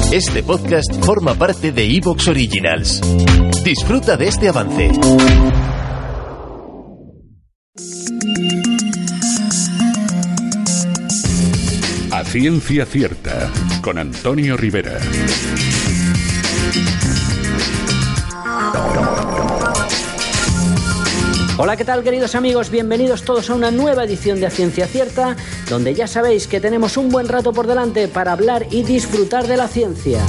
Este podcast forma parte de Evox Originals. Disfruta de este avance. A Ciencia Cierta, con Antonio Rivera. Hola, ¿qué tal, queridos amigos? Bienvenidos todos a una nueva edición de A Ciencia Cierta, donde ya sabéis que tenemos un buen rato por delante para hablar y disfrutar de la ciencia.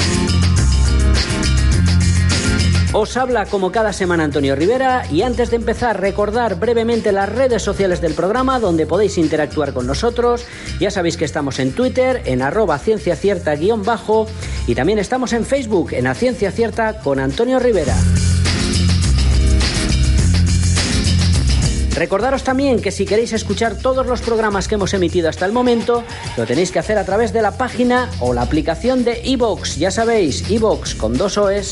Os habla como cada semana Antonio Rivera, y antes de empezar, recordar brevemente las redes sociales del programa donde podéis interactuar con nosotros. Ya sabéis que estamos en Twitter, en @cienciacierta_, y también estamos en Facebook, en A Ciencia Cierta con Antonio Rivera. Recordaros también que si queréis escuchar todos los programas que hemos emitido hasta el momento, lo tenéis que hacer a través de la página o la aplicación de Evox. Ya sabéis, Evox con 2 O's.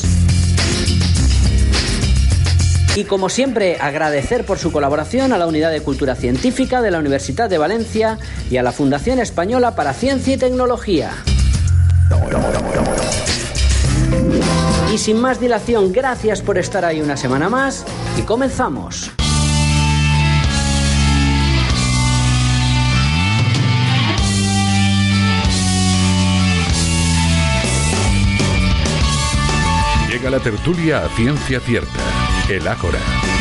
Y como siempre, agradecer por su colaboración a la Unidad de Cultura Científica de la Universidad de Valencia y a la Fundación Española para Ciencia y Tecnología. Y sin más dilación, gracias por estar ahí una semana más y comenzamos. Llega la tertulia A Ciencia Cierta, el Ágora.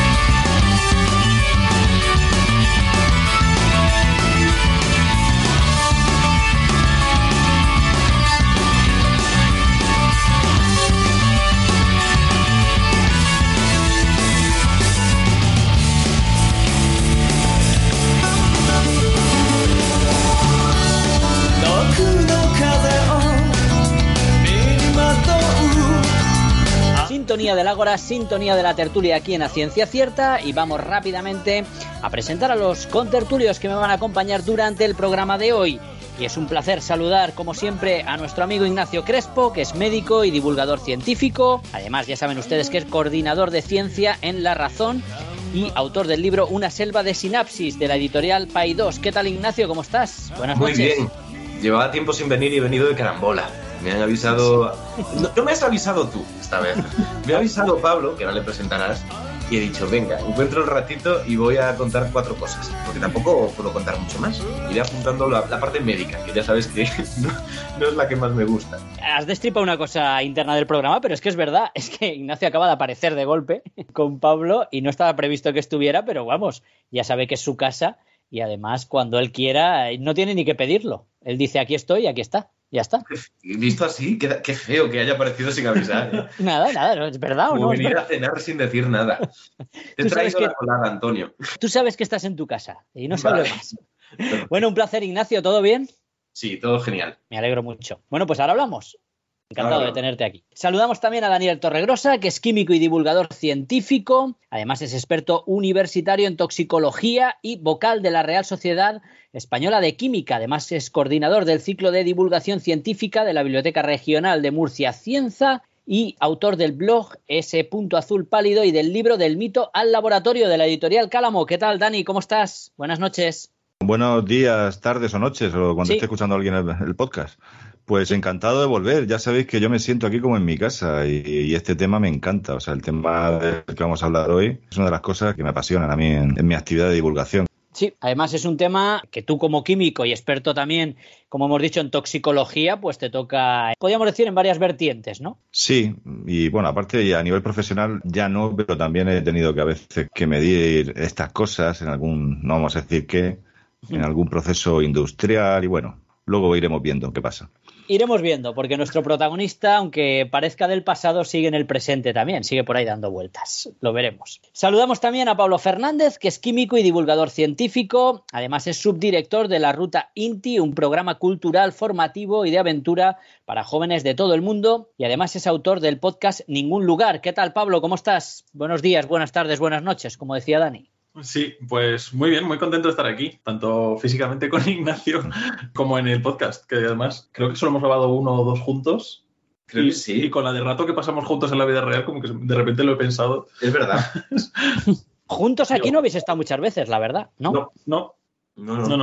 Sintonía del Ágora, sintonía de la tertulia aquí en A Ciencia Cierta, y vamos rápidamente a presentar a los contertulios que me van a acompañar durante el programa de hoy. Y es un placer saludar, como siempre, a nuestro amigo Ignacio Crespo, que es médico y divulgador científico. Además, ya saben ustedes que es coordinador de ciencia en La Razón y autor del libro Una selva de sinapsis, de la editorial Paidós. ¿Qué tal, Ignacio? ¿Cómo estás? Buenas noches. Muy bien. Llevaba tiempo sin venir y he venido de carambola. Me han avisado... No me has avisado tú esta vez. Me ha avisado Pablo, que ahora le presentarás, y he dicho, venga, encuentro el ratito y voy a contar 4 cosas, porque tampoco puedo contar mucho más. Iré apuntando la parte médica, que ya sabes que no es la que más me gusta. Has destripado una cosa interna del programa, pero es que es verdad, es que Ignacio acaba de aparecer de golpe con Pablo y no estaba previsto que estuviera, pero vamos, ya sabe que es su casa y además cuando él quiera no tiene ni que pedirlo. Él dice, aquí estoy y aquí está. Ya está. Visto así, qué feo que haya aparecido sin avisar, ¿eh? Nada, ¿no es verdad o no? Venir a cenar sin decir nada. Te he traído la colada, Antonio. Tú sabes que estás en tu casa y no sabes más. Bueno, un placer, Ignacio, ¿todo bien? Sí, todo genial. Me alegro mucho. Bueno, pues ahora hablamos. Encantado de tenerte aquí. Saludamos también a Daniel Torregrosa, que es químico y divulgador científico. Además es experto universitario en toxicología y vocal de la Real Sociedad Española de Química. Además es coordinador del ciclo de divulgación científica de la Biblioteca Regional de Murcia Cienza y autor del blog Ese Punto Azul Pálido y del libro Del mito al laboratorio, de la editorial Cálamo. ¿Qué tal, Dani? ¿Cómo estás? Buenas noches. Buenos días, tardes o noches, o cuando esté escuchando a alguien el podcast. Pues encantado de volver. Ya sabéis que yo me siento aquí como en mi casa y este tema me encanta. O sea, el tema del que vamos a hablar hoy es una de las cosas que me apasionan a mí en mi actividad de divulgación. Sí, además es un tema que tú como químico y experto también, como hemos dicho, en toxicología, pues te toca, podríamos decir, en varias vertientes, ¿no? Sí, y bueno, aparte a nivel profesional ya no, pero también he tenido que a veces que medir estas cosas en algún, no vamos a decir qué, en algún proceso industrial y bueno, luego iremos viendo qué pasa. Iremos viendo, porque nuestro protagonista, aunque parezca del pasado, sigue en el presente también, sigue por ahí dando vueltas. Lo veremos. Saludamos también a Pablo Fernández, que es químico y divulgador científico. Además es subdirector de la Ruta INTI, un programa cultural, formativo y de aventura para jóvenes de todo el mundo. Y además es autor del podcast Ningún Lugar. ¿Qué tal, Pablo? ¿Cómo estás? Buenos días, buenas tardes, buenas noches, como decía Dani. Sí, pues muy bien, muy contento de estar aquí, tanto físicamente con Ignacio como en el podcast, que además creo que solo hemos grabado 1 o 2 juntos. Creo que sí. Y con la de rato que pasamos juntos en la vida real, como que de repente lo he pensado. Es verdad. Juntos aquí no habéis estado muchas veces, la verdad, ¿no? No.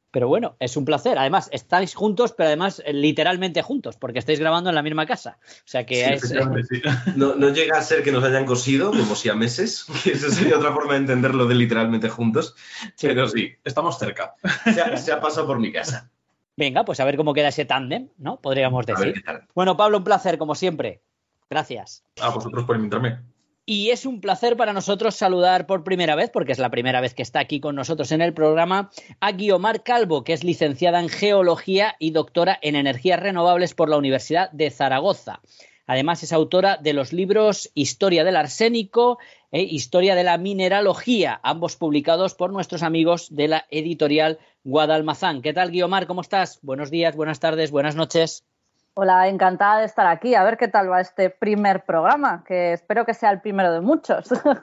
Pero bueno, es un placer. Además, estáis juntos, pero además literalmente juntos, porque estáis grabando en la misma casa. O sea que sí, no llega a ser que nos hayan cosido, como siameses, que esa sería otra forma de entenderlo de literalmente juntos. Sí. Pero sí, estamos cerca. Se ha pasado por mi casa. Venga, pues a ver cómo queda ese tándem, ¿no? Podríamos decir. A ver qué tal. Bueno, Pablo, un placer, como siempre. Gracias. A vosotros por invitarme. Y es un placer para nosotros saludar por primera vez, porque es la primera vez que está aquí con nosotros en el programa, a Guiomar Calvo, que es licenciada en Geología y doctora en Energías Renovables por la Universidad de Zaragoza. Además, es autora de los libros Historia del Arsénico e Historia de la Mineralogía, ambos publicados por nuestros amigos de la editorial Guadalmazán. ¿Qué tal, Guiomar? ¿Cómo estás? Buenos días, buenas tardes, buenas noches. Hola, encantada de estar aquí. A ver qué tal va este primer programa, que espero que sea el primero de muchos.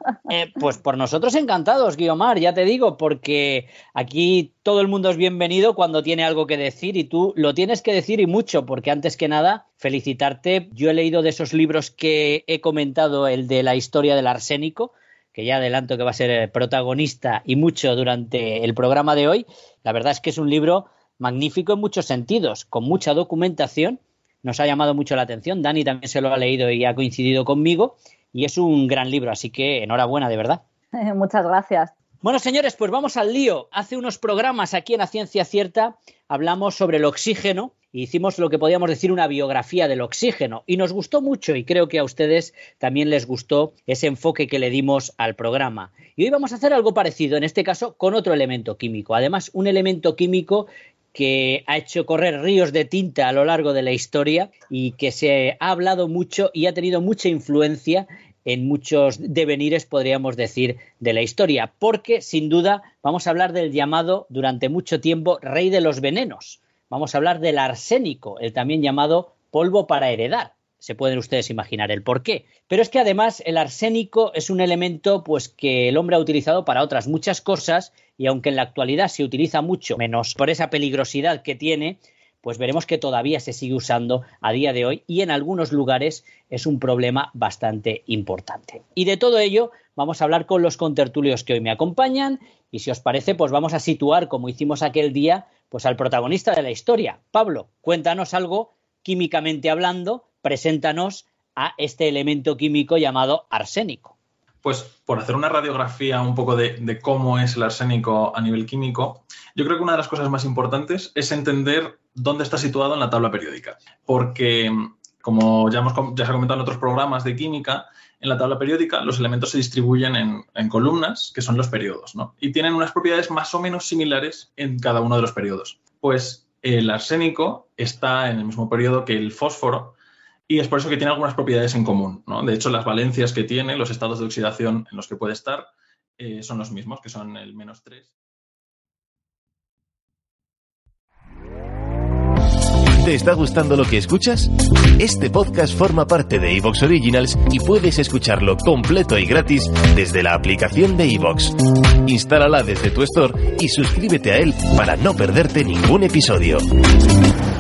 Pues por nosotros encantados, Guiomar, ya te digo, porque aquí todo el mundo es bienvenido cuando tiene algo que decir y tú lo tienes que decir y mucho, porque antes que nada, felicitarte. Yo he leído de esos libros que he comentado, el de la historia del arsénico, que ya adelanto que va a ser protagonista y mucho durante el programa de hoy. La verdad es que es un libro magnífico en muchos sentidos, con mucha documentación. Nos ha llamado mucho la atención. Dani también se lo ha leído y ha coincidido conmigo. Y es un gran libro, así que enhorabuena, de verdad. Muchas gracias. Bueno, señores, pues vamos al lío. Hace unos programas aquí en A Ciencia Cierta hablamos sobre el oxígeno y hicimos lo que podíamos decir una biografía del oxígeno. Y nos gustó mucho y creo que a ustedes también les gustó ese enfoque que le dimos al programa. Y hoy vamos a hacer algo parecido, en este caso con otro elemento químico. Además, un elemento químico que ha hecho correr ríos de tinta a lo largo de la historia y que se ha hablado mucho y ha tenido mucha influencia en muchos devenires, podríamos decir, de la historia, porque sin duda vamos a hablar del llamado durante mucho tiempo rey de los venenos. Vamos a hablar del arsénico, el también llamado polvo para heredar. Se pueden ustedes imaginar el porqué. Pero es que además el arsénico es un elemento pues que el hombre ha utilizado para otras muchas cosas y aunque en la actualidad se utiliza mucho menos por esa peligrosidad que tiene, pues veremos que todavía se sigue usando a día de hoy y en algunos lugares es un problema bastante importante. Y de todo ello vamos a hablar con los contertulios que hoy me acompañan y si os parece pues vamos a situar, como hicimos aquel día, pues al protagonista de la historia. Pablo, cuéntanos algo químicamente hablando. Preséntanos a este elemento químico llamado arsénico. Pues por hacer una radiografía un poco de cómo es el arsénico a nivel químico, yo creo que una de las cosas más importantes es entender dónde está situado en la tabla periódica. Porque, como ya se ha comentado en otros programas de química, en la tabla periódica los elementos se distribuyen en columnas, que son los periodos, ¿no? Y tienen unas propiedades más o menos similares en cada uno de los periodos. Pues el arsénico está en el mismo periodo que el fósforo, y es por eso que tiene algunas propiedades en común, ¿no? De hecho, las valencias que tiene, los estados de oxidación en los que puede estar, son los mismos, que son el -3. ¿Te está gustando lo que escuchas? Este podcast forma parte de iVoox Originals y puedes escucharlo completo y gratis desde la aplicación de iVoox. Instálala desde tu store y suscríbete a él para no perderte ningún episodio.